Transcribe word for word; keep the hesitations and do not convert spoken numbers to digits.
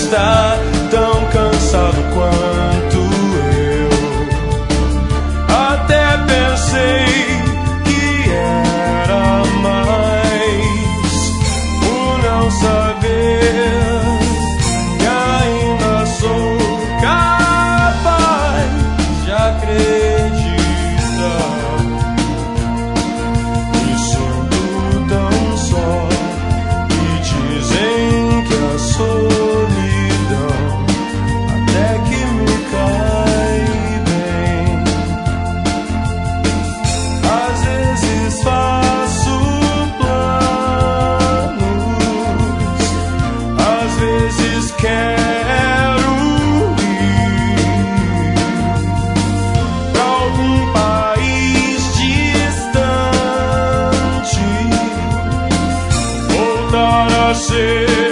está tão cansado quanto eu. Até pensei que era mais o não saber que ainda sou capaz de acreditar. Me sinto tão só e dizem que a solidão até que me cai bem. Às vezes faço planos, às vezes quero ir pra algum país distante, voltar a ser